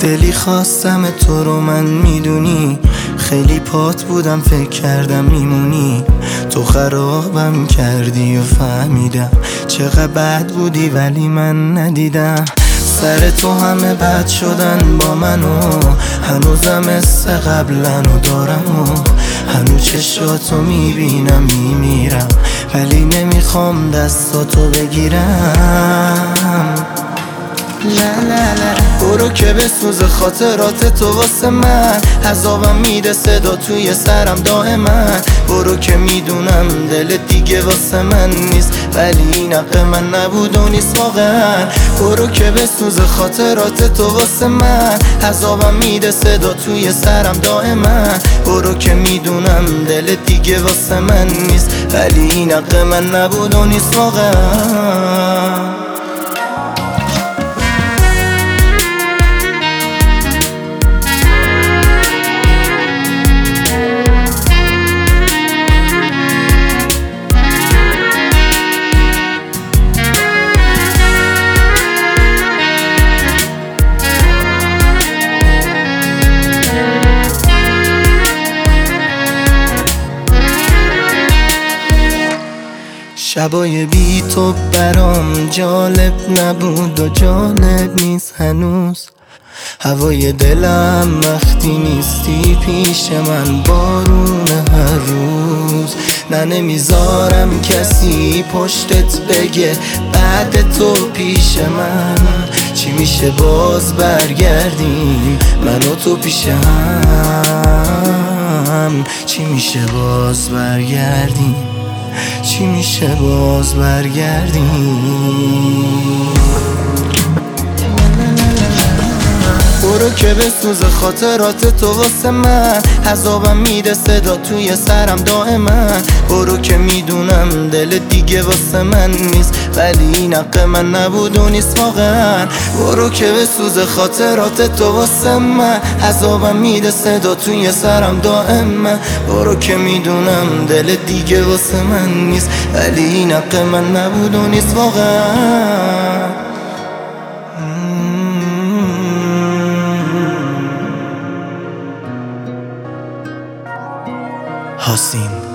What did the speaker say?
دلی خواستم تو رو من میدونی، خیلی پات بودم فکر کردم میمونی. تو خرابم کردی و فهمیدم چقدر بد بودی ولی من ندیدم. سر تو همه بد شدن با منو، هنوزم مثل قبلنو دارم و هنوز چشاتو میبینم میمیرم، ولی نمیخوام دستاتو بگیرم. لا لا لا برو که بسوز خاطرات تو واسه من، عذابم میده صدا توی سرم دائما. برو که میدونم دل دیگه واسه من نیست، ولی این حق من نبود و نیست واقعا. برو که بسوز خاطرات تو واسه من، عذابم میده صدا توی سرم دائما. برو که میدونم دل دیگه واسه من نیست، ولی این حق من نبود و نیست واقعا. شبای بی تو برام جالب نبود و جالب نیست هنوز. هوای دلم وقتی نیستی پیش من بارونه هر روز. نه نمیذارم کسی پشتت بگه بعد تو پیش من. چی میشه باز برگردیم من و تو پیش هم؟ چی میشه باز برگردیم؟ چی میشه باز برگردیم؟ برو که بسوز خاطرات تو واسه من، عذابم میده صدا توی سرم دائما. برو که میدونم دل دیگه واسه من نیست، ولی این حق من نبود و نیست واقعا. برو که بسوز خاطرات تو واسه من، عذابم میده صدا توی سرم دائما. برو که میدونم دل دیگه واسه من نیست، ولی این حق من نبود و نیست واقعا. حسین